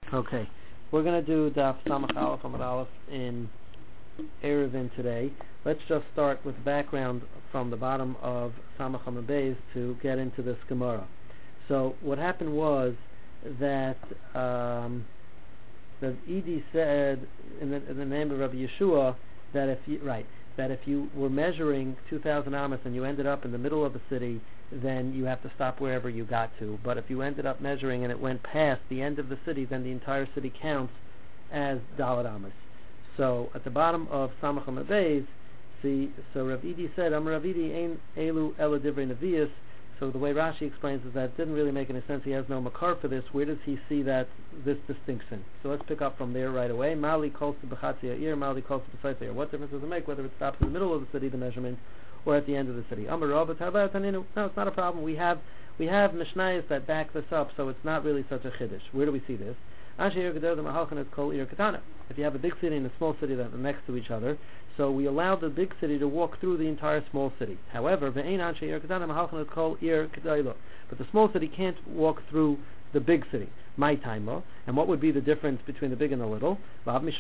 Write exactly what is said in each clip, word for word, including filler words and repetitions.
Okay, we're going to do Daf Samach Aleph Amud Aleph in Eruvin today. Let's just start with background from the bottom of Samach Amud Beis to get into this Gemara. So what happened was that um, the Edi said in the, in the name of Rabbi Yeshua that if you right that if you were measuring two thousand amos and you ended up in the middle of the city, then you have to stop wherever you got to. But if you ended up measuring and it went past the end of the city, then the entire city counts as Daled Amos. So at the bottom of Samach Amud Beis, see, so Rav Edi said, Am Rav Edi ein elu ela divrei nevius. So the way Rashi explains is that it didn't really make any sense. He has no makar for this. Where does he see that this distinction? So let's pick up from there right away. Mali calls to b'chatzi ha'ir, Mali calls to b'sayf ha'ir. What difference does it make whether it stops in the middle of the city, the measurement, or at the end of the city? Amar Rav, no, it's not a problem. We have we have mishnayos that back this up, so it's not really such a chiddush. Where do we see this? If you have a big city and a small city that are next to each other, so we allow the big city to walk through the entire small city. However, but the small city can't walk through the big city. My time, and what would be the difference between the big and the little? Because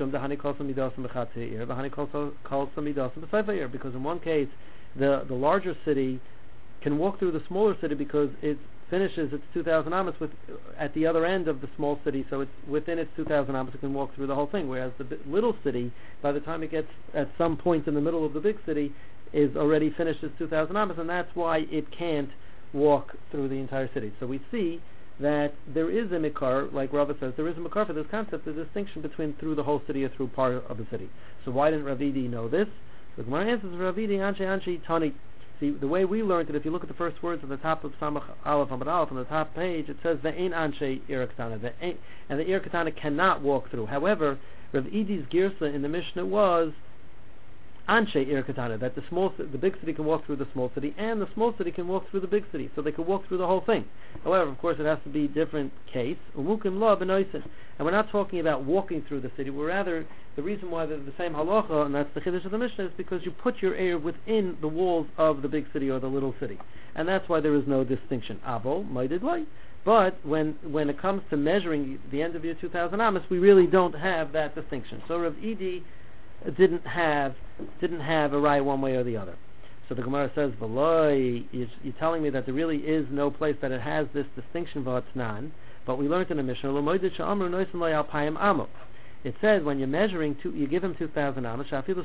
in one case, the the larger city can walk through the smaller city because it finishes its two thousand amos with at the other end of the small city, so it's within its two thousand amos it can walk through the whole thing, whereas the little city, by the time it gets at some point in the middle of the big city, is already finished its two thousand amos, and that's why it can't walk through the entire city. So we see that there is a mikar, like Rava says, there is a mikar for this concept, the distinction between through the whole city or through part of the city. So why didn't Rav Edi know this? So Gemara answers, Rav Edi anshe anshe tani. See, the way we learned it, if you look at the first words at the top of Samach Aleph Amud Aleph on the top page, it says ve'ein anshe ir katana, and the ir katana cannot walk through. However, Rav Edi's girsa in the Mishnah was anshe ir katana, that the small, the big city can walk through the small city, and the small city can walk through the big city, so they can walk through the whole thing. However, of course, it has to be a different case. Umukim la benoisen, and we're not talking about walking through the city. We're rather, the reason why they're the same halacha, and that's the chiddush of the Mishnah, is because you put your eir within the walls of the big city or the little city, and that's why there is no distinction. Avo ma'idid loy. But when when it comes to measuring the end of your two thousand amos, we really don't have that distinction. So Rav Edi didn't have didn't have a right one way or the other. So the Gemara says, "V'loi, you're telling me that there really is no place that it has this distinction v'atznan." But we learned in the Mishnah, it says when you're measuring, two, you give him two thousand amos,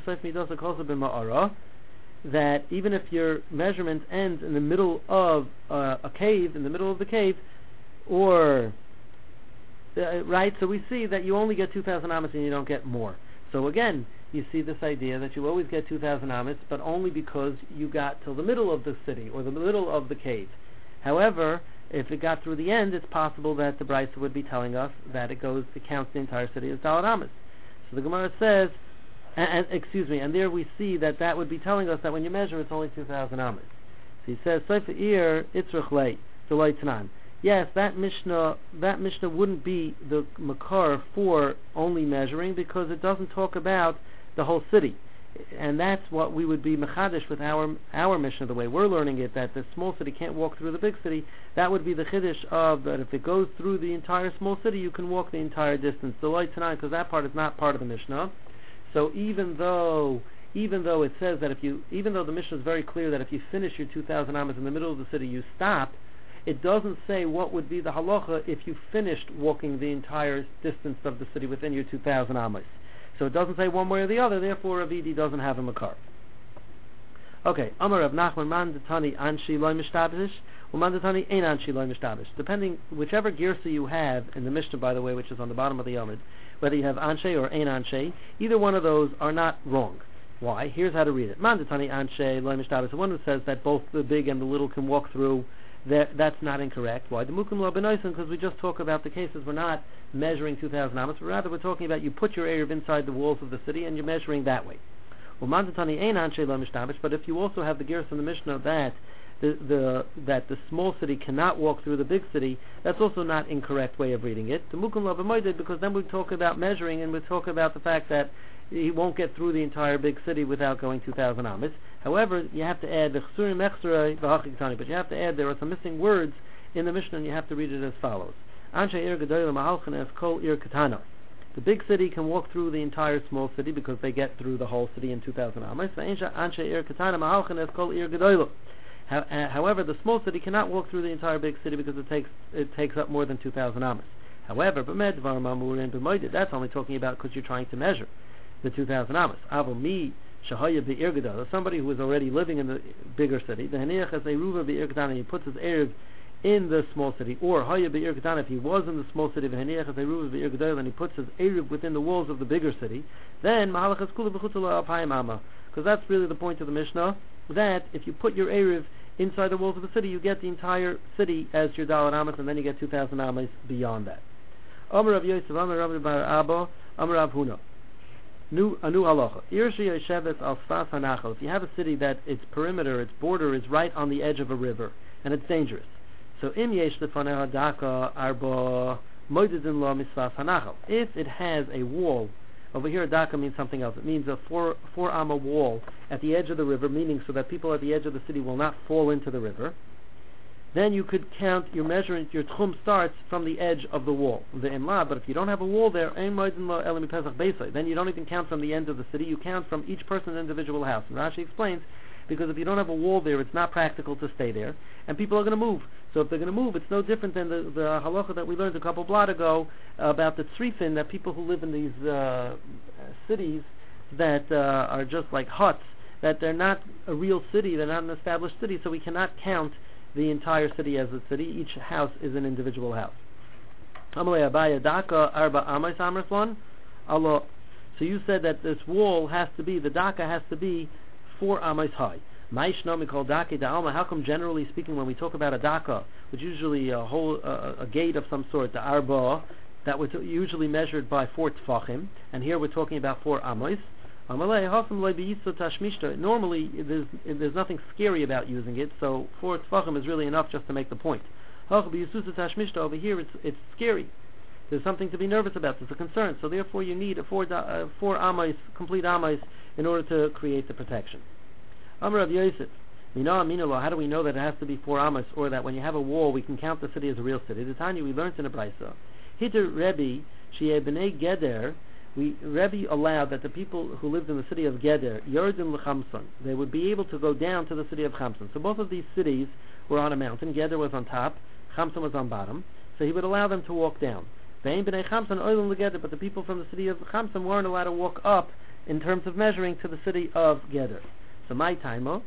that even if your measurement ends in the middle of uh, a cave, in the middle of the cave, or uh, right, so we see that you only get two thousand amos and you don't get more. So again, you see this idea that you always get two thousand amos, but only because you got till the middle of the city or the middle of the cave. However, if it got through the end, it's possible that the Brisa would be telling us that it goes, it counts the entire city as Daled Amos. So the Gemara says, and, and, excuse me, and there we see that that would be telling us that when you measure, it's only two thousand amos. So he says, Sefer Ir Itzrach Lei, Deloi Tanan. Yes, that Mishnah, that Mishnah wouldn't be the makar for only measuring because it doesn't talk about the whole city. And that's what we would be mechadish with our our Mishnah, the way we're learning it, that the small city can't walk through the big city. That would be the chiddush of that if it goes through the entire small city, you can walk the entire distance. The light tonight, because that part is not part of the Mishnah. So even though even though it says that if you, even though the Mishnah is very clear that if you finish your two thousand amos in the middle of the city, you stop. It doesn't say what would be the halacha if you finished walking the entire distance of the city within your two thousand amos. So it doesn't say one way or the other, therefore Rav Edi doesn't have a makar. Okay, Amar Rav Nachman man detani anshi loy mishtabish, or man detani ein anshi loy mishtabish. Depending, whichever girsa you have in the Mishnah, by the way, which is on the bottom of the Yomid, whether you have anshe or ein anshe, either one of those are not wrong. Why? Here's how to read it. Man detani anshe loy mishtabish, the one who says that both the big and the little can walk through, that, that's not incorrect. Why? The mukim lo benoisen, because we just talk about the cases we're not measuring two thousand amos, but rather we're talking about you put your erev inside the walls of the city and you're measuring that way. Well, mandatani ein anshe lo mishtabish, but if you also have the gears in the Mishnah that the, the that the small city cannot walk through the big city, that's also not incorrect way of reading it. The mukim lo benoisen, because then we talk about measuring and we talk about the fact that he won't get through the entire big city without going two thousand amos. However, you have to add the chsurim extra v'hachik tani, but you have to add there are some missing words in the Mishnah, and you have to read it as follows. Anshe Ir Gedoyle Mahalchen Es Kol Ir Katana. The big city can walk through the entire small city because they get through the whole city in two thousand amos. Anshe Ir Katana Mahalchen Es Kol Ir Gedoyle. However, the small city cannot walk through the entire big city because it takes it takes up more than two thousand amos. However, that's only talking about because you're trying to measure the two thousand amos. Avo mi shahaya be'ir gedol, somebody who is already living in the bigger city, the haniach as a ruva be'ir gedol, he puts his erev in the small city, or haya be'ir gedol, if he was in the small city, the haniach as a ruva be'ir gedol, and he puts his erev within the walls of the bigger city, then mahalach es kula b'chutz alpayim amma, because that's really the point of the Mishnah, that if you put your erev inside the walls of the city, you get the entire city as your dalet amos, and then you get two thousand amos beyond that. Amar Rav Yosef, Amar Rav Bar Abba, Amar Rav Huna. New a new halacha. Irshi Yesheves al Sfas Hanachal. If you have a city that its perimeter, its border is right on the edge of a river, and it's dangerous. So im yesh lefaneha daka arba moededin lo misfas hanachal. If it has a wall, over here daka means something else. It means a four four amma wall at the edge of the river, meaning so that people at the edge of the city will not fall into the river. Then you could count your measurement, your tchum starts from the edge of the wall, the imla. But if you don't have a wall there, then you don't even count from the end of the city. You count from each person's individual house. And Rashi explains, because if you don't have a wall there, it's not practical to stay there, and people are going to move. So if they're going to move, it's no different than the, the halacha that we learned a couple blot ago about the tzrifin, that people who live in these uh, cities that uh, are just like huts, that they're not a real city, they're not an established city, so we cannot count the entire city as a city. Each house is an individual house. So you said that this wall has to be, the daka has to be four amos high. How come generally speaking when we talk about a daka, which is usually a whole uh, a gate of some sort, the arba, that was usually measured by four tfachim, and here we're talking about four amos. Normally, there's, there's nothing scary about using it, so four tfachim is really enough just to make the point. Over here, it's it's scary. There's something to be nervous about. There's a concern. So therefore, you need a four uh, four amos, complete amos, in order to create the protection. Amar Rav Yosef, how do we know that it has to be four amos, or that when you have a wall, we can count the city as a real city? The Tanya we learned in a brayso. Hitter Rebbe, Sheyeh B'nei Geder. We Rebbe allowed that the people who lived in the city of Geder, Yerdin l'Chamson, they would be able to go down to the city of Chamson. So both of these cities were on a mountain. Geder was on top, Chamson was on bottom. So he would allow them to walk down. But the people from the city of Chamson weren't allowed to walk up in terms of measuring to the city of Geder. So my taimo,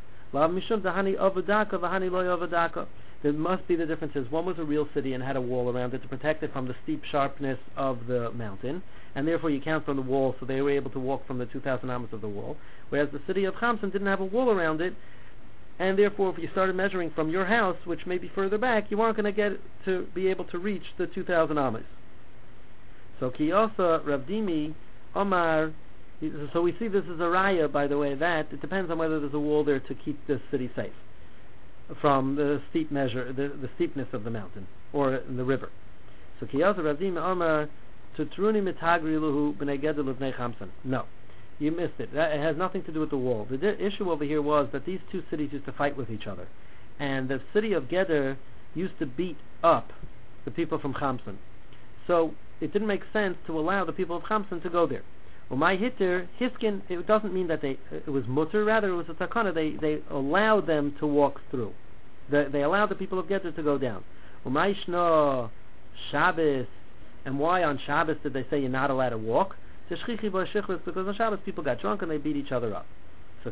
there must be the differences. One was a real city and had a wall around it to protect it from the steep sharpness of the mountain, and therefore you count from the wall, so they were able to walk from the two thousand amos of the wall. Whereas the city of Chamson didn't have a wall around it, and therefore if you started measuring from your house, which may be further back, you weren't going to get to be able to reach the two thousand amos. So Kiyasa Ravdimi Omar. So we see this is a raya, by the way, that it depends on whether there's a wall there to keep the city safe from the steep measure, the, the steepness of the mountain or the river. So Kiyasa Ravdim Amar Tutruni Mitagri Luhu B'nei Geder L'Vnei Chamson. No, you missed it. That, it has nothing to do with the wall. The di- issue over here was that these two cities used to fight with each other, and the city of Geder used to beat up the people from Chamson. So it didn't make sense to allow the people of Chamson to go there. Well, my hitter, hiskin, it doesn't mean that they it was mutter, rather it was a takana. They they allowed them to walk through. They, they allowed the people of Geder to go down. Well, my shno Shabbos, and why on Shabbos did they say you're not allowed to walk? Because on Shabbos people got drunk and they beat each other up. So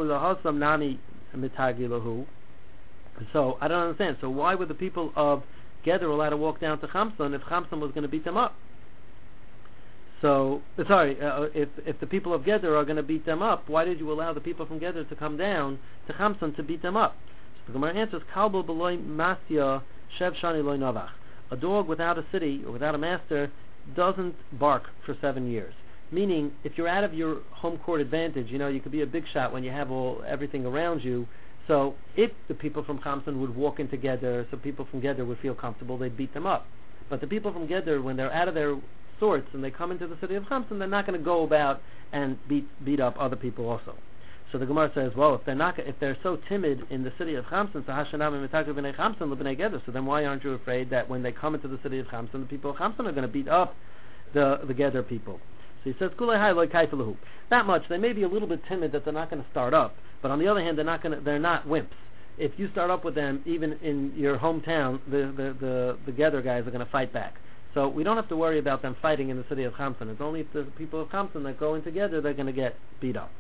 So I don't understand. So why were the people of Geder allowed to walk down to Chamson if Chamson was going to beat them up? So, sorry, uh, if if the people of Geder are going to beat them up, why did you allow the people from Geder to come down to Chamson to beat them up? So the Gemara answers, Kalbo b'loy masya shev shani loy navach. A dog without a city or without a master doesn't bark for seven years. Meaning, if you're out of your home court advantage, you know, you could be a big shot when you have all everything around you. So, if the people from Chamson would walk in together, so people from Geder would feel comfortable, they'd beat them up. But the people from Geder, when they're out of their sorts and they come into the city of Chamson, they're not going to go about and beat beat up other people also. So the Gemara says, well, if they're not, if they're so timid in the city of Chamson, so Hashanah Mitakar b'nei Chamson l'bnei Geder, so then why aren't you afraid that when they come into the city of Chamson, the people of Chamson are going to beat up the the Geder people? So he says, Kulei hai loy kaifalahu. That much, they may be a little bit timid that they're not going to start up, but on the other hand, they're not going to, they're not wimps. If you start up with them, even in your hometown, the the the, the Geder guys are going to fight back. So we don't have to worry about them fighting in the city of Chamson. It's only if the people of Chamson that go in together, they're going to get beat up.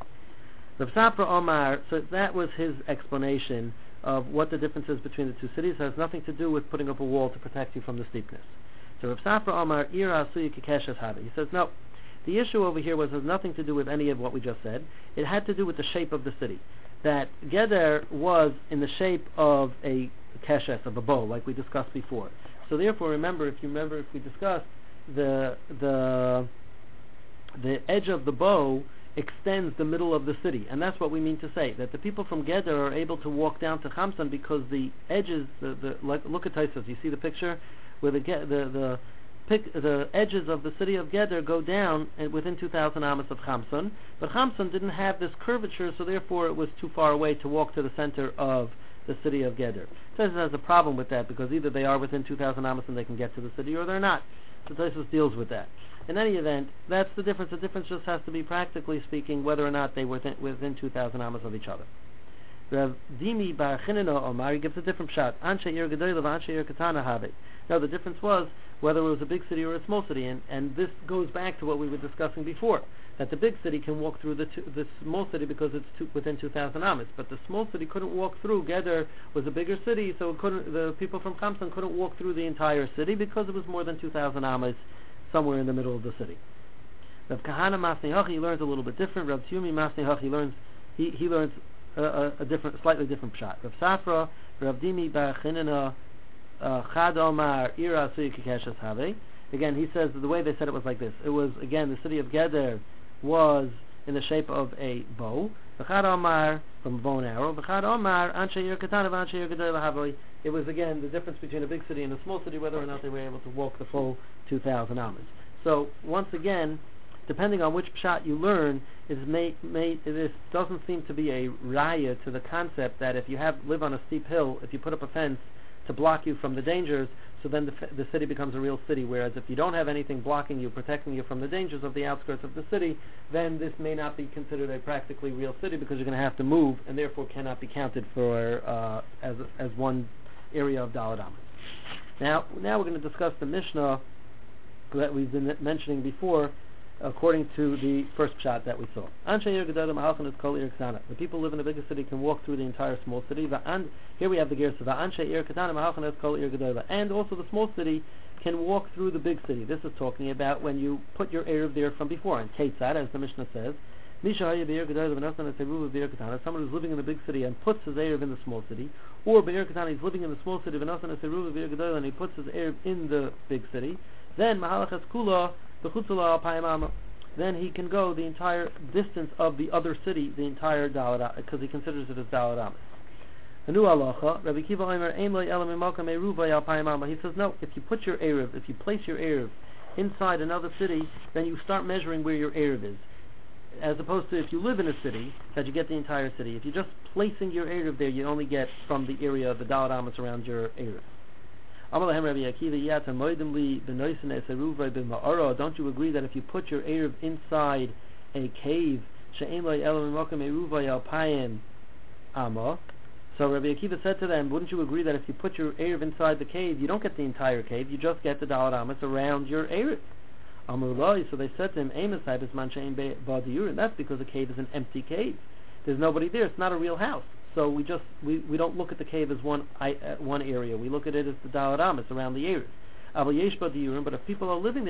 Rav Safra Omar, so that was his explanation of what the difference is between the two cities. It has nothing to do with putting up a wall to protect you from the steepness. So Rav Safra Omar, Ira Asuya Kikeshes Habe. He says, no, the issue over here was has nothing to do with any of what we just said. It had to do with the shape of the city. That Geder was in the shape of a keshes, of a bow, like we discussed before. So therefore, remember, if you remember, if we discussed, the the the edge of the bow extends the middle of the city, and that's what we mean to say, that the people from Geder are able to walk down to Chamson because the edges, the, the like, look at Taisos, you see the picture where the the the, pic, the edges of the city of Geder go down within two thousand amas of Chamson, but Chamson didn't have this curvature, so therefore it was too far away to walk to the center of the city of Geder. Taisos has a problem with that because either they are within two thousand amas and they can get to the city, or they're not. So Taisos deals with that. In any event, that's the difference. The difference just has to be, practically speaking, whether or not they were within, within two thousand amas of each other. Rav Dimi Bar Chineno Omar, he gives a different shot. Anshe Ir Gedolah v'Anshe Ir Katana Habe. Now the difference was whether it was a big city or a small city, and, and this goes back to what we were discussing before, that the big city can walk through the two, the small city because it's two, within two thousand amas, but the small city couldn't walk through. Geder was a bigger city, so it couldn't, the people from Chamson couldn't walk through the entire city because it was more than two thousand amas somewhere in the middle of the city. Rav Kahana Masnei Hachi learns a little bit different. Rav Tzumi Masnei Hachi learns he, he learns a, a, a different, slightly different shot. Rav Safra, Rav Dimi Bar Chinena Chad Omar Ira Asuya Kikeshes Habe. Again, he says that the way they said it was like this. It was, again, the city of Geder was in the shape of a bow. V'chad Omar, from a bow and arrow. V'chad Omar Anshe Ir Katana v'Anshe Ir Gedolah Habe. It was, again, the difference between a big city and a small city, whether or not they were able to walk the full two thousand amas. So, once again, depending on which pshat you learn, is made, made, this doesn't seem to be a raya to the concept that if you have live on a steep hill, if you put up a fence to block you from the dangers, so then the, the city becomes a real city. Whereas if you don't have anything blocking you, protecting you from the dangers of the outskirts of the city, then this may not be considered a practically real city because you're going to have to move, and therefore cannot be counted for uh, as as one area of Daled Amas. Now, now we're going to discuss the Mishnah that we've been mentioning before, according to the first pshat that we saw. Anshe Ir Gedolah Mahalchan is Kol Ir Ksana. The people who live in the biggest city can walk through the entire small city. And here we have the Gersa. Anshe Ir Katana Mahalchan is Kol Ir Gedolah. And also the small city can walk through the big city. This is talking about when you put your Erev there from before. And Ketzad, as the Mishnah says, someone who's living in the big city and puts his Erev in the small city, or Be'er Katana, he's living in the small city and he puts his Erev in the big city, then Mahalachas Kula, the Chutzala Payamama, then he can go the entire distance of the other city, the entire Dalad, because he considers it as Dalad Amas. Anu Halacha, Rabbi Kiva Omer, Ein Lo Elam Imalka Meruva Yal Payamama. He says, no, if you put your Erev, if you place your Erev inside another city, then you start measuring where your Erev is. As opposed to if you live in a city, that you get the entire city. If you're just placing your Erev there, you only get from the area of the Dalad Amas around your Erev. Don't you agree that if you put your Erev inside a cave, so Rabbi Akiva said to them, wouldn't you agree that if you put your Erev inside the cave, you don't get the entire cave, you just get the Dalad Amas around your Erev? So they said to him, and that's because a cave is an empty cave. There's nobody there, it's not a real house. So we just we, we don't look at the cave as one uh, one area. We look at it as the Dalad Amas around the area. But if people are living there,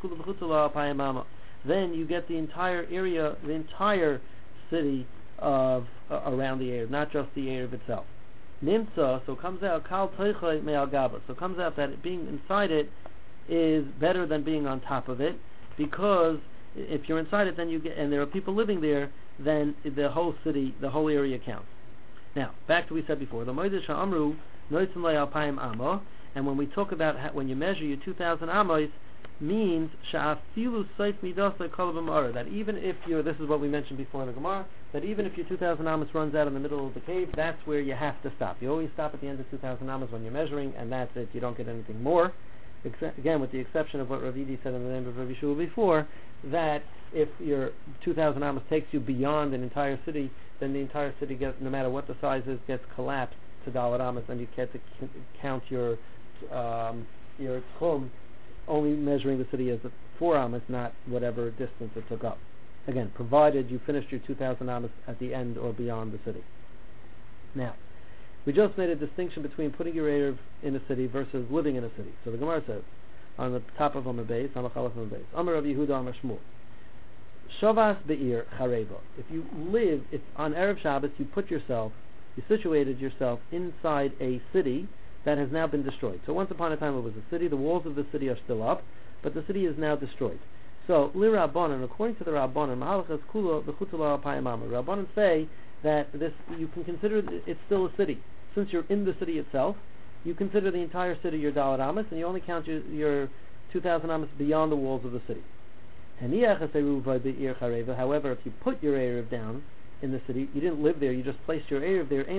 then you get the entire area, the entire city of uh, around the area, not just the area itself. Nimsa, so comes out kal toichay me'al gaba. So comes out that it, being inside it is better than being on top of it, because if you're inside it, then you get, and there are people living there, then the whole city, the whole area counts. Now, back to what we said before. The Moedah Sha'amru Noitzim Le'alpayim Amo, and when we talk about how, when you measure your two thousand amos, means sha'afilu seif midasai kol b'ma'ara, that even if you're, this is what we mentioned before in the Gemara, that even if your two thousand amas runs out in the middle of the cave, that's where you have to stop. You always stop at the end of two thousand amas when you're measuring, and that's it. You don't get anything more. Except, again, with the exception of what Rav Yidi said in the name of Rav Yeshua before, that if your two thousand amas takes you beyond an entire city, then the entire city gets, no matter what the size is, gets collapsed to Dalet amas, and you get to c- count your um, your tchum only measuring the city as a four amas, not whatever distance it took up. Again, provided you finished your two thousand amas at the end or beyond the city. Now, we just made a distinction between putting your Erev in a city versus living in a city. So the Gemara says, on the top of Amar Beis, on the Chalaf Amar Beis, Amar Rav Yehuda Amar Shmuel, Shavas Be'ir Chareva. If you live, if on Erev Shabbos you put yourself, you situated yourself inside a city that has now been destroyed. So once upon a time it was a city, the walls of the city are still up, but the city is now destroyed. So, Li Rabbanan, according to the Rabbanan, Mahalachas Kula B'chutula Payamama, Rabbanan say that this, you can consider it's still a city. Since you're in the city itself, you consider the entire city your Dalet Amas, and you only count your, your two thousand Amas beyond the walls of the city. However, if you put your Erev down in the city, you didn't live there, you just placed your Erev there,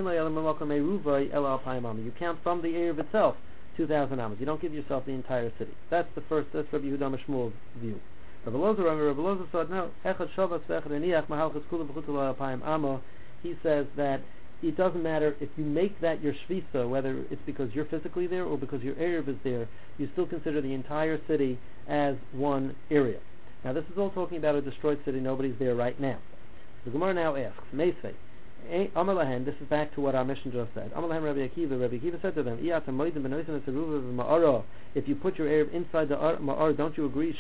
you count from the Erev itself two thousand Amas. You don't give yourself the entire city. That's the first, that's Rabbi Yehuda Shmuel's view. Rabbi Lozer, Rabbi Lozer said, no, he says that it doesn't matter if you make that your shvisa, whether it's because you're physically there or because your Erev is there, you still consider the entire city as one area. Now this is all talking about a destroyed city, nobody's there right now. The Gemara now asks, Meisvei, Amar Lahen, this is back to what our mission just said. Amar Lahen Rabbi Akiva, Rabbi Akiva said to them, if you put your Erev inside the Ma'ar, don't you agree?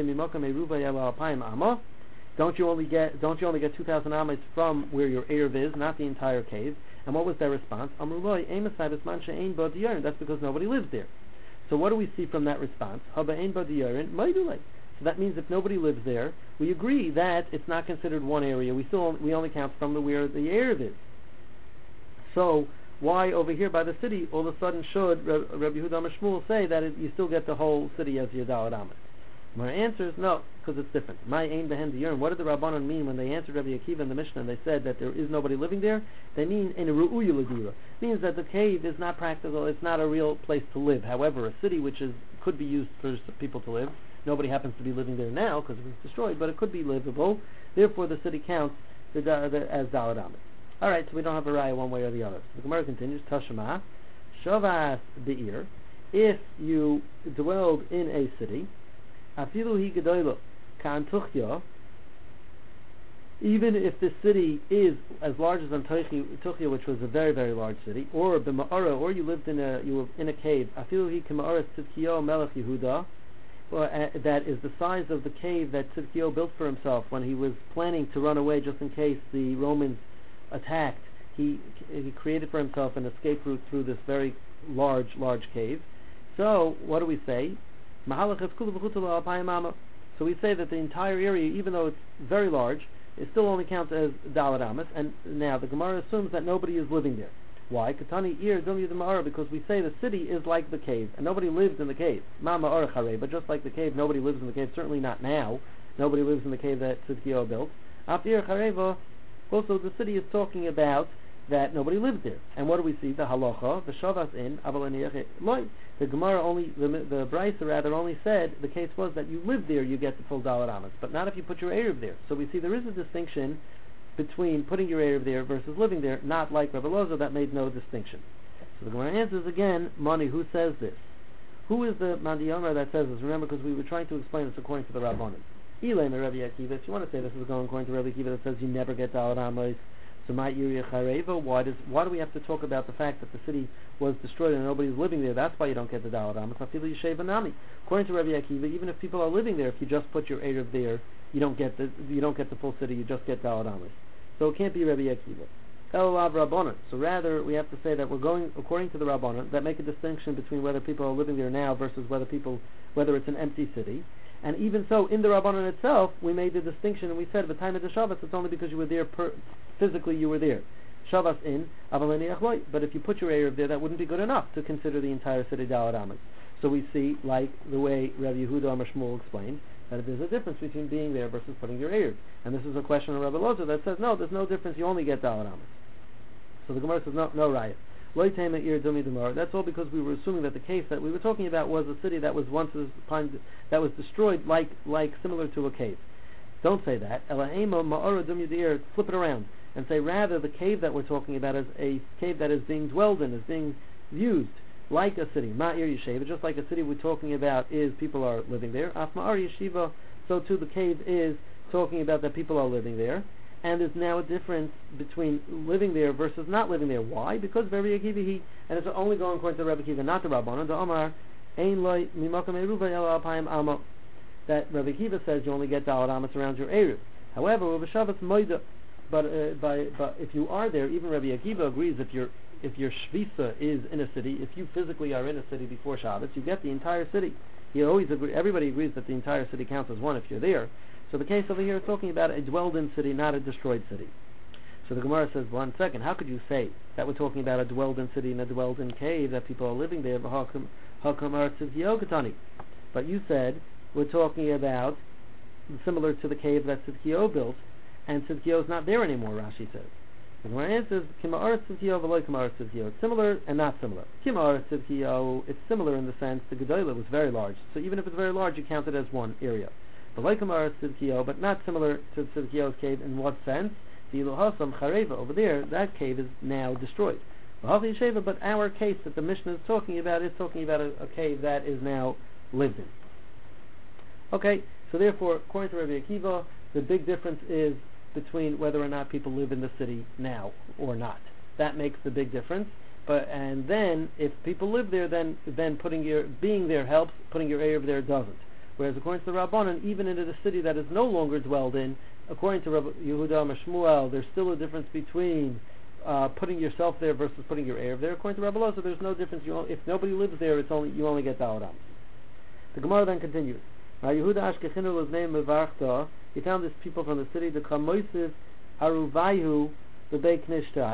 Don't you only get don't you only get two thousand amas from where your Erev is, not the entire cave? And what was their response? That's because nobody lives there. So what do we see from that response? So that means if nobody lives there, we agree that it's not considered one area. We still we only count from the where the Erev is. So why over here by the city all of a sudden should Rabbi Yehuda Shmuel say that it, you still get the whole city as your Dalet Amas? My answer is no, because it's different. My aim behind the yearn. What did the Rabbanon mean when they answered Rabbi Akiva in the Mishnah and they said that there is nobody living there? They mean in a ru'uya l'dira. Means that the cave is not practical. It's not a real place to live. However, a city which is could be used for people to live. Nobody happens to be living there now because it was destroyed, but it could be livable. Therefore, the city counts the, the, as Dalet Amas. All right, so we don't have a raya one way or the other. The Gemara continues. Tashma, Shavas Be'ir. If you dwelled in a city, Afilu hi gedoylo kan tuchya, even if this city is as large as Tuchya, which was a very very large city, or b'ma'ara, or you lived in a you were in a cave, Afilu hi k'ma'ara Tzidkiyahu Melech Yehuda, or uh, that is the size of the cave that Tzidkiyahu built for himself when he was planning to run away just in case the Romans attacked. He he created for himself an escape route through this very large large cave. So what do we say? So we say that the entire area, even though it's very large, it still only counts as Dalet Amas. And now the Gemara assumes that nobody is living there. Why? Because we say the city is like the cave, and nobody lives in the cave. But just like the cave, nobody lives in the cave. Certainly not now. Nobody lives in the cave that Tzidkiyahu built. Also, the city is talking about that nobody lives there. And what do we see? The halacha, the shavas in, the Gemara only, the, the Brisa rather only said the case was that you live there, you get the full Dalet Amas, but not if you put your Erev there. So we see there is a distinction between putting your Erev there versus living there, not like Rabbi Lozer that made no distinction. So the Gemara answers again, Mani, who says this? Who is the Mandiyamar that says this? Remember, because we were trying to explain this according to the Rabbanim. Ilay Rabbi Akiva, if you want to say this is going according to Rabbi Akiva that says you never get Dalet Amas, so my area Chareva, why does why do we have to talk about the fact that the city was destroyed and nobody's living there? That's why you don't get the Dalet Amas. According to Rabbi Akiva, even if people are living there, if you just put your Erev there, you don't get the you don't get the full city. You just get Dalet Amas. So it can't be Rabbi Akiva. Elav Rabbanon. So rather, we have to say that we're going according to the Rabbanon that make a distinction between whether people are living there now versus whether people whether it's an empty city. And even so, in the Rabbanon itself, we made the distinction and we said, "The time of the Shabbos, it's only because you were there per, physically. You were there. Shabbos in, but if you put your Erev there, that wouldn't be good enough to consider the entire city Dalet Amas. So we see, like the way Rabbi Yehuda Amar Shmuel explained, that there's a difference between being there versus putting your eruv. And this is a question of Rabbi Loza that says, no, there's no difference, you only get Dalet Amos. So the Gemara says, no, no riot. That's all because we were assuming that the case that we were talking about was a city that was once that was destroyed, like like similar to a cave. Don't say that. Flip it around and say rather the cave that we're talking about is a cave that is being dwelled in, is being used like a city. Ma'ir Yeshiva, just like a city we're talking about is people are living there. Af Ma'ar Yeshiva, so too the cave is talking about that people are living there. And there's now a difference between living there versus not living there. Why? Because Rabbi Akiva, he, and it's only going according to Rabbi Akiva, not the Rabbanan. The Omar, Ein loy mimakam eruva ela alpayim amo. That Rabbi Akiva says you only get Dalet Amos around your eruv. However, with Shabbos moida, but uh, by but if you are there, even Rabbi Akiva agrees if your if your shvisa is in a city, if you physically are in a city before Shabbos, you get the entire city. He always agree. Everybody agrees that the entire city counts as one if you're there. So the case over here is talking about a dwelled-in city, not a destroyed city. So the Gemara says, one second, how could you say that we're talking about a dwelled-in city and a dwelled-in cave, that people are living there? But you said we're talking about similar to the cave that Tzidkiyahu built, and Tzidkiyahu is not there anymore, Rashi says. The Gemara answers, it's similar and not similar. It's similar in the sense the Gedolah was very large, so even if it's very large, you count it as one area. But not similar to Tzidkiyahu's cave in what sense? Over there, that cave is now destroyed. But our case that the Mishnah is talking about is talking about a, a cave that is now lived in. Okay, so therefore, according to Rabbi Akiva, the big difference is between whether or not people live in the city now or not. That makes the big difference. But and then if people live there, then then putting your being there helps. Putting your eruv there doesn't. Whereas according to the Rabbanan, even in a city that is no longer dwelled in, according to Rabbi Yehuda Amar Shmuel, there's still a difference between uh, putting yourself there versus putting your eruv there. According to Rabbi Loza, there's no difference. You only, if nobody lives there, it's only you only get Dalet Amos. The Gemara then continues. Yehuda Ashkechinu was named Mevarchta. He found these people from the city, the Kamoisiv Aruvayhu Bebei Knishta,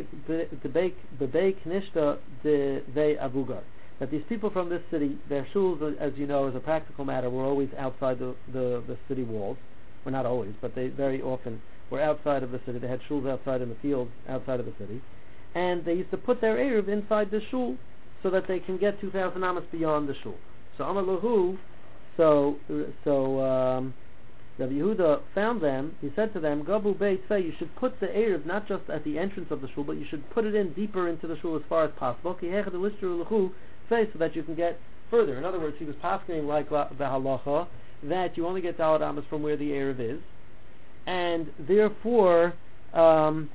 Bebei Knishta de Vei Abugar. That these people from this city, their shuls, as you know, as a practical matter, were always outside the, the, the city walls. Well, not always, but they very often were outside of the city. They had shuls outside in the fields, outside of the city. And they used to put their eruv inside the shul so that they can get two thousand amos beyond the shul. So Amar Lahu, so, so, um, Rabbi Yehuda found them, he said to them, Gabu Beit say you should put the eruv not just at the entrance of the shul, but you should put it in deeper into the shul as far as possible. Say so that you can get further. In other words, he was paskening like the halacha that you only get Dalet Amos from where the eruv is, and therefore, um,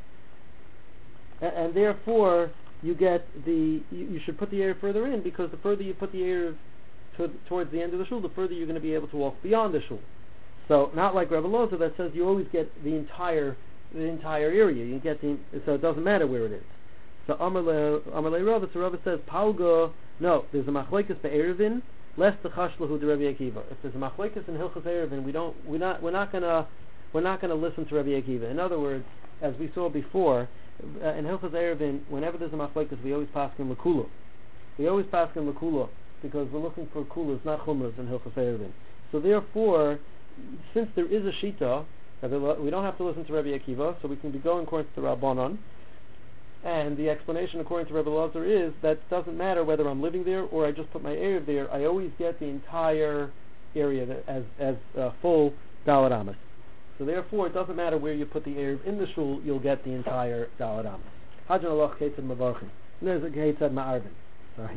and therefore you get the you, you should put the eruv further in, because the further you put the eruv to, towards the end of the shul, the further you're going to be able to walk beyond the shul. So not like Rabbi Loza that says you always get the entire the entire area. You get the so it doesn't matter where it is. So Amar Le Rava, so Rava says Palga. No, there's a machlekes be'eruvin, less the chashlahu de Rabbi Akiva. If there's a machlekes in Hilchos Eruvin, we don't, we're not, we're not gonna, we're not gonna listen to Rabbi Akiva. In other words, as we saw before, uh, in Hilchos Eruvin, whenever there's a machlekes, we always pass in lekula. We always pass in lekula because we're looking for kulas, not chumras in Hilchos Eruvin. So therefore, since there is a shita, we don't have to listen to Rabbi Akiva, so we can be going according to the Rabbanon. And the explanation according to Rabbi Lazar is that it doesn't matter whether I'm living there or I just put my eruv there, I always get the entire area that, as as uh, full Dalet Amos. So therefore it doesn't matter where you put the eruv in the shul, you'll get the entire Dalet Amos. Hajan Allah Ketzad Mavarchin. There's a Ketzad Ma'arvin. Sorry.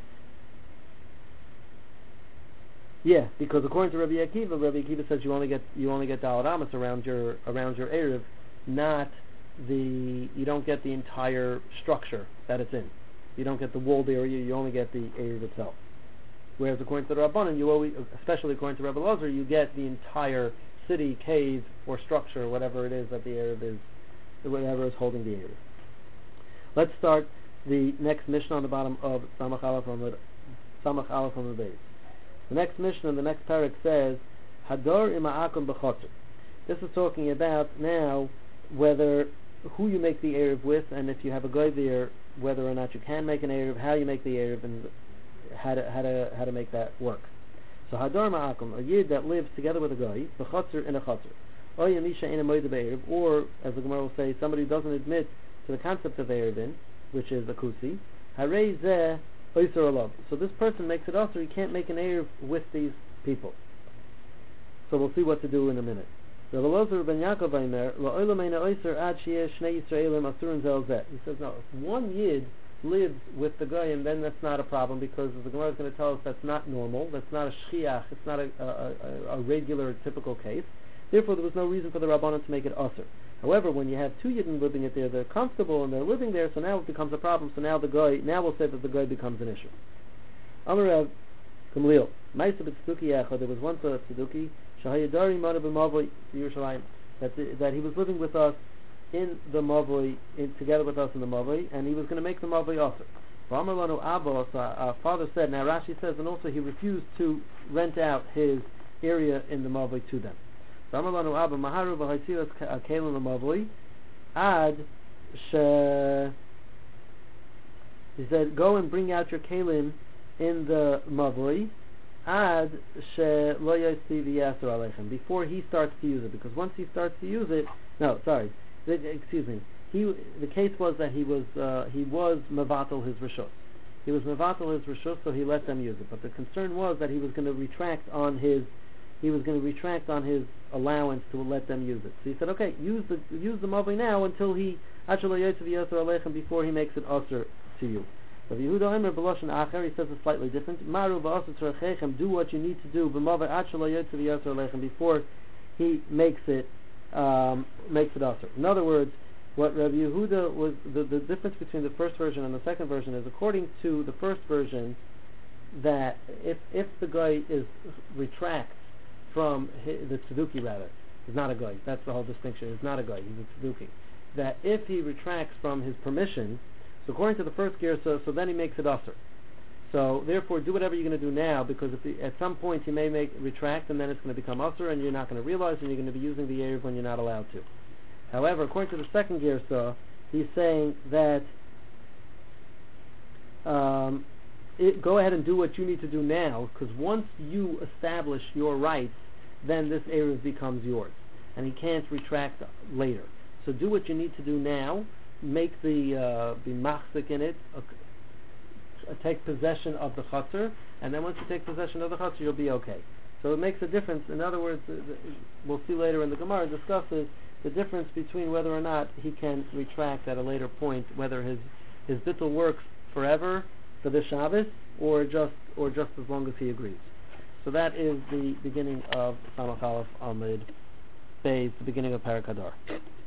Yeah, because according to Rabbi Akiva, Rabbi Akiva says you only get you only get Dalet Amos around your around your eruv, not the you don't get the entire structure that it's in. You don't get the walled area, you only get the eruv itself. Whereas according to the Rabbanan, you always, especially according to Rabbi Lazar, you get the entire city, cave, or structure, whatever it is that the eruv is, whatever is holding the eruv. Let's start the next Mishnah on the bottom of Samach Aleph on the Samach Aleph on the base. The next Mishnah, the next parak says, Hador ima'akum b'chotzer. This is talking about now whether who you make the eruv with, and if you have a guy there, whether or not you can make an eruv, how you make the eruv, and how to how to how to make that work. So hadar ma'akum, a yid that lives together with a guy, b'chatzir in a chatzir, or yanisha in a moed be'erev, or as the Gemara will say, somebody who doesn't admit to the concept of erevin, which is a kusi, harei zeh oiser alav. So this person makes it also, he can't make an erev with these people. So we'll see what to do in a minute. He says, no, if one yid lives with the guy, and then that's not a problem, because the Gemara is going to tell us that's not normal, that's not a shchiach, it's not a, a, a, a regular, typical case. Therefore, there was no reason for the Rabbanan to make it usher. However, when you have two yidden living it there, they're comfortable and they're living there, so now it becomes a problem. So now the guy, now we'll say that the guy becomes an issue. Amarav Gamliel, Ma'aseh b'tzeduki echad. There was once a tzeduki shahayadari manav b'mavoi Yerushalayim, that that he was living with us in the mavoi, in, together with us in the mavoi, and he was going to make the mavoi usher. V'amar lanu Abba, so our father said. Now Rashi says, and also he refused to rent out his area in the mavoi to them. V'amar lanu Abba maharu v'haitzilas kelim l'mavoi ad she. He said, go and bring out your kelim in the mavoi ad she lo yossi v'yasser aleichem, before he starts to use it, because once he starts to use it, no, sorry, excuse me, he the case was that he was uh, he was mevatel his rishus. He was mevatel his rishus, so he let them use it. But the concern was that he was going to retract on his he was going to retract on his allowance to let them use it. So he said, okay, use the use the mavoi now until he actually yossi v'yasser aleichem, before he makes it usher to you. But Yehuda Omer B'Loshen Acher, he says it's slightly different. Maru v'aseh tzorechechem, do what you need to do b'mavoi ad shelo yotze v'yasser aleichem, before he makes it um, makes it usher. In other words, what Rabbi Yehuda was, the, the difference between the first version and the second version is, according to the first version, that if if the guy is retracts from his, the tzeduki rather, he's not a guy. That's the whole distinction. He's not a guy. He's a tzeduki. That if he retracts from his permission. So according to the first gear, so, so then he makes it usher. So therefore, do whatever you're going to do now, because if he, at some point he may make retract, and then it's going to become usher, and you're not going to realize, and you're going to be using the erev when you're not allowed to. However, according to the second gear, so he's saying that um, it, go ahead and do what you need to do now, because once you establish your rights, then this erev becomes yours, and he can't retract later. So do what you need to do now. Make the uh, be machzik in it, uh, uh, take possession of the chutzner, and then once you take possession of the chutzner, you'll be okay. So it makes a difference. In other words, uh, we'll see later in the Gemara discusses the difference between whether or not he can retract at a later point, whether his his bittul works forever for the Shabbos, or just or just as long as he agrees. So that is the beginning of Samach Aleph Amud Beis, the beginning of Parak Hadar.